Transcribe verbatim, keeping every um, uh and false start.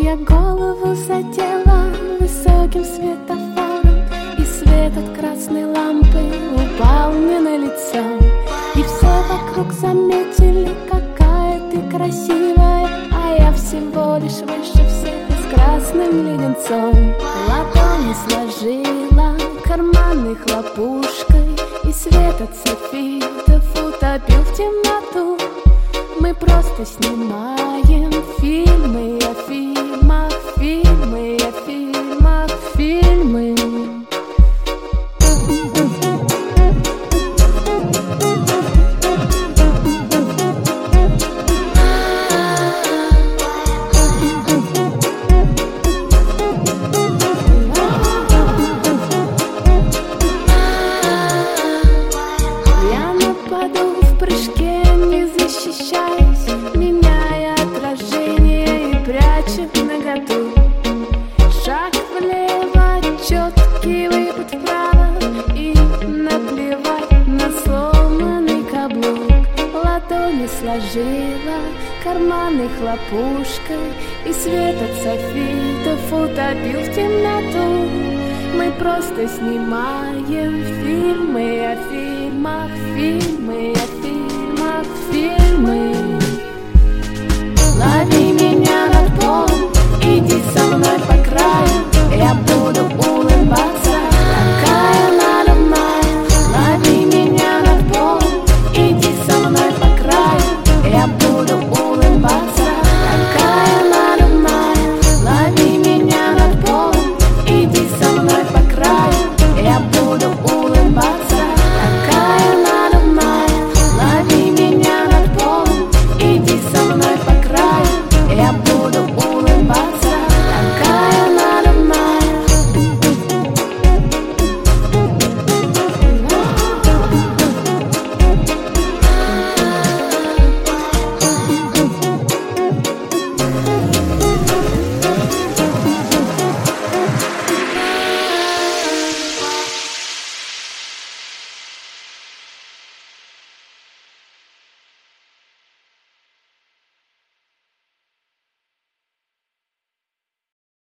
Я голову задела высоким светофором, и свет от красной лампы упал мне на лицо. И все вокруг заметили, какая ты красивая, а я всего лишь выше всех и с красным леденцом. Ладони сложила карманной хлопушкой, и свет от софитов утопил в темноту. Мы просто снимаем фильмы о фильмах, фильмы о фильмах, фильмы. Я нападу в прыжке, не защищаясь, меняя отражение и пряча наготу. Шаг влево, четкий выпад вправо, и наплевать на сломанный каблук. Ладони сложила карманной хлопушкой, и свет от софитов утопил в темноту. Мы просто снимаем фильмы о фильмах, фильмы о фильмах, фильмы. Лови